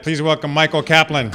Please welcome Michael Kaplan.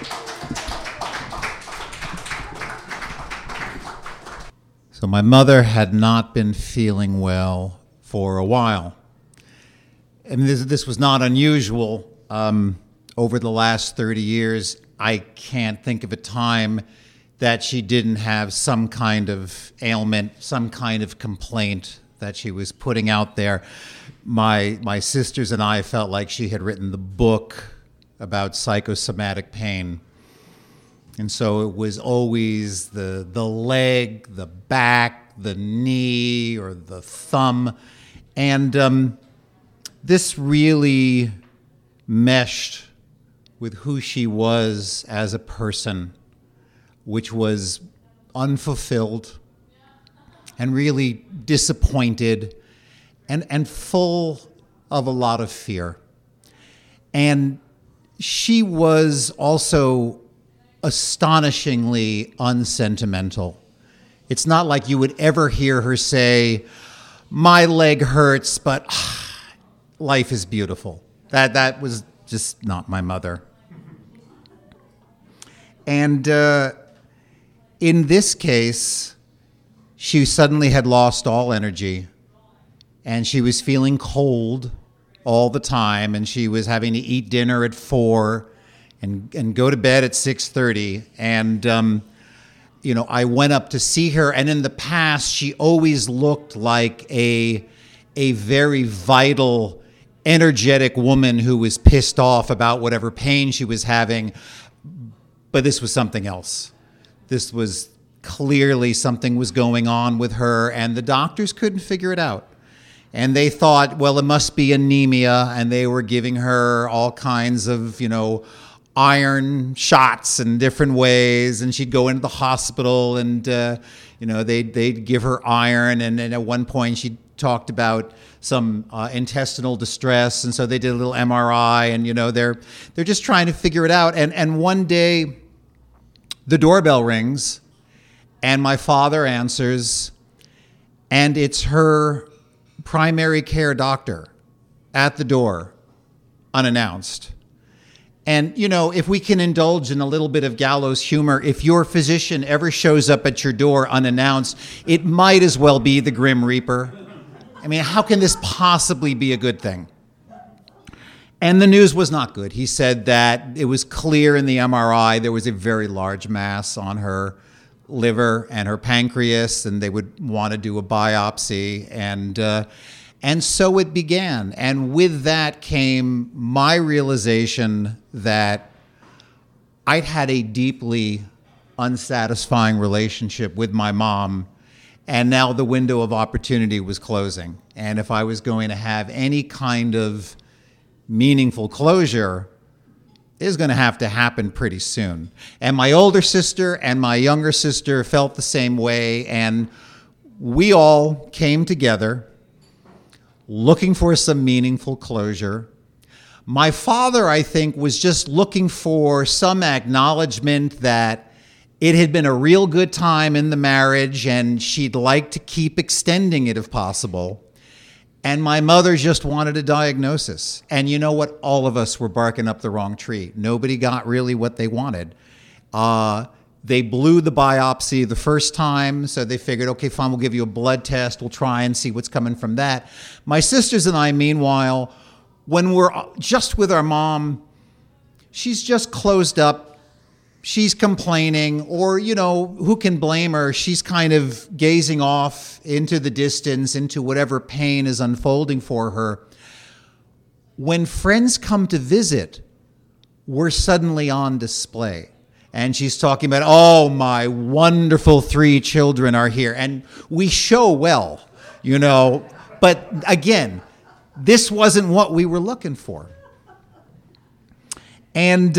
So my mother had not been feeling well for a while. And this was not unusual. Over the last 30 years, I can't think of a time that she didn't have some kind of ailment, some kind of complaint that she was putting out there. My sisters and I felt like she had written the book about psychosomatic pain. And so it was always the leg, the back, the knee, or the thumb. And this really meshed with who she was as a person, which was unfulfilled and really disappointed and full of a lot of fear. And she was also astonishingly unsentimental. It's not like you would ever hear her say, "My leg hurts, but life is beautiful." That was just not my mother. And in this case, she suddenly had lost all energy, and she was feeling cold all the time, and she was having to eat dinner at 4 and go to bed at 6:30. And I went up to see her, and in the past, she always looked like a very vital, energetic woman who was pissed off about whatever pain she was having. But this was something else. This was clearly something was going on with her, and the doctors couldn't figure it out. And they thought, well, it must be anemia, and they were giving her all kinds of, iron shots in different ways, and she'd go into the hospital, and they'd give her iron, and at one point she talked about some intestinal distress, and so they did a little MRI, and they're just trying to figure it out. And one day the doorbell rings, and my father answers, and it's her primary care doctor at the door, unannounced. And, if we can indulge in a little bit of gallows humor, if your physician ever shows up at your door unannounced, it might as well be the Grim Reaper. I mean, how can this possibly be a good thing? And the news was not good. He said that it was clear in the MRI there was a very large mass on her liver and her pancreas, and they would want to do a biopsy. And so it began. And with that came my realization that I'd had a deeply unsatisfying relationship with my mom, and now the window of opportunity was closing. And if I was going to have any kind of meaningful closure, it was going to have to happen pretty soon. And my older sister and my younger sister felt the same way, and we all came together looking for some meaningful closure. My father, I think, was just looking for some acknowledgement that it had been a real good time in the marriage, and she'd like to keep extending it if possible. And my mother just wanted a diagnosis. And you know what? All of us were barking up the wrong tree. Nobody got really what they wanted. They blew the biopsy the first time, so they figured, okay, fine, we'll give you a blood test. We'll try and see what's coming from that. My sisters and I, meanwhile, when we're just with our mom, she's just closed up. She's complaining, or, who can blame her? She's kind of gazing off into the distance, into whatever pain is unfolding for her. When friends come to visit, we're suddenly on display. And she's talking about, oh, my wonderful 3 children are here. And we show well, But again, this wasn't what we were looking for. And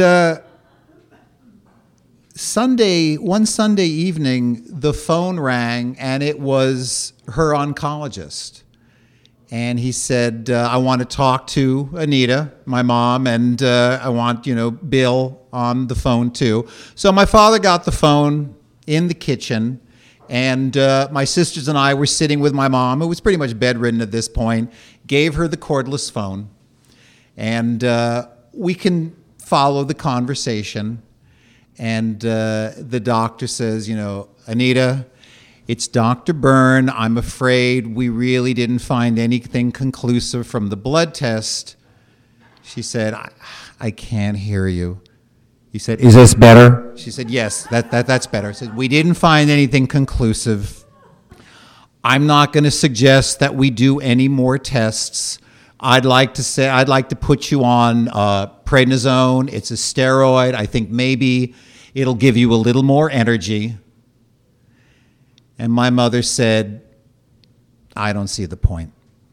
one Sunday evening, the phone rang, and it was her oncologist. And he said, I want to talk to Anita, my mom, and I want, Bill on the phone too. So my father got the phone in the kitchen, and my sisters and I were sitting with my mom, who was pretty much bedridden at this point, gave her the cordless phone. And we can follow the conversation. And the doctor says, Anita, it's Dr. Byrne. I'm afraid we really didn't find anything conclusive from the blood test. She said, I can't hear you. He said, is this better? She said, yes, that's better. I said, we didn't find anything conclusive. I'm not going to suggest that we do any more tests. I'd like to put you on prednisone. It's a steroid. I think maybe it'll give you a little more energy. And my mother said, I don't see the point.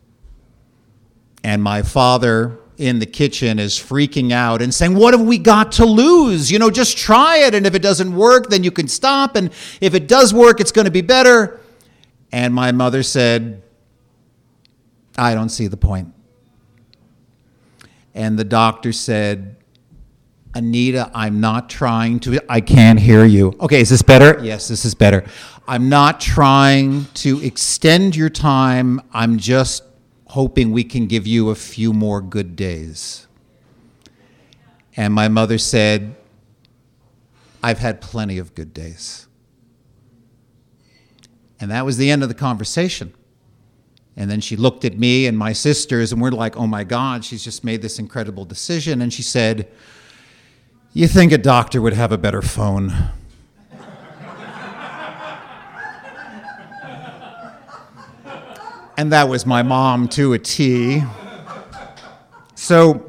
And my father in the kitchen is freaking out and saying, what have we got to lose? Just try it. And if it doesn't work, then you can stop. And if it does work, it's going to be better. And my mother said, I don't see the point. And the doctor said, Anita, I'm not trying to, I can't hear you. Okay, is this better? Yes, this is better. I'm not trying to extend your time. I'm just hoping we can give you a few more good days. And my mother said, I've had plenty of good days. And that was the end of the conversation. And then she looked at me and my sisters, and we're like, oh my God, she's just made this incredible decision. And she said, you think a doctor would have a better phone? And that was my mom to a T. So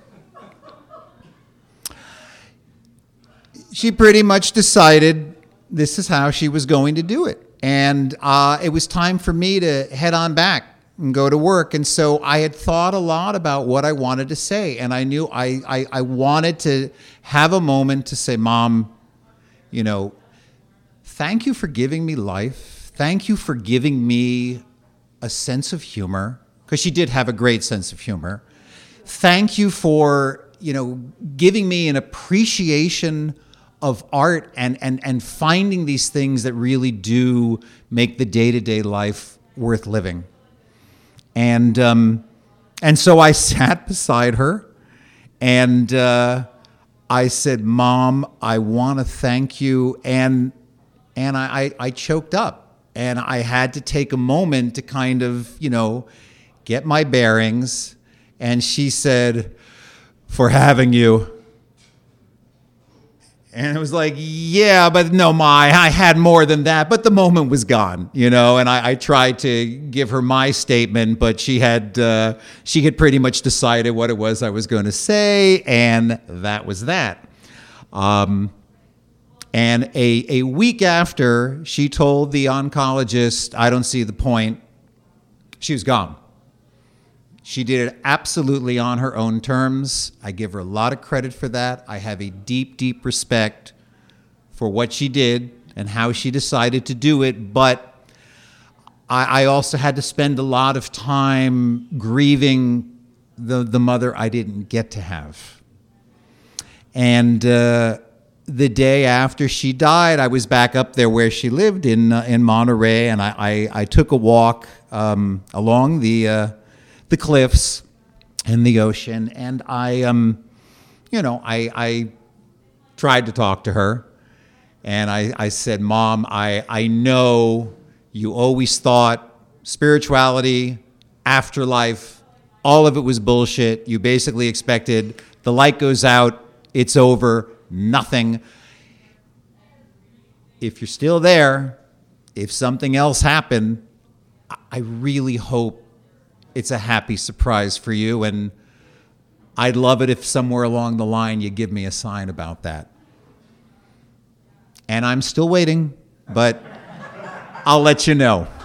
she pretty much decided this is how she was going to do it. And it was time for me to head on back and go to work. And so I had thought a lot about what I wanted to say. And I knew I wanted to have a moment to say, Mom, thank you for giving me life. Thank you for giving me a sense of humor, because she did have a great sense of humor. Thank you for, giving me an appreciation of art and finding these things that really do make the day-to-day life worth living. And so I sat beside her and I said, Mom, I want to thank you. And I choked up. And I had to take a moment to kind of, get my bearings. And she said, for having you. And it was like, yeah, but no, I had more than that. But the moment was gone, and I tried to give her my statement, but she had pretty much decided what it was I was going to say. And that was that. And a week after she told the oncologist, I don't see the point, she was gone. She did it absolutely on her own terms. I give her a lot of credit for that. I have a deep, deep respect for what she did and how she decided to do it. But I also had to spend a lot of time grieving the mother I didn't get to have. And the day after she died, I was back up there where she lived in Monterey, and I took a walk along the cliffs and the ocean, and I tried to talk to her, and I said, Mom, I know you always thought spirituality, afterlife, all of it was bullshit. You basically expected the light goes out, it's over, nothing. If you're still there, if something else happened, I really hope it's a happy surprise for you. And I'd love it if somewhere along the line you give me a sign about that. And I'm still waiting, but I'll let you know.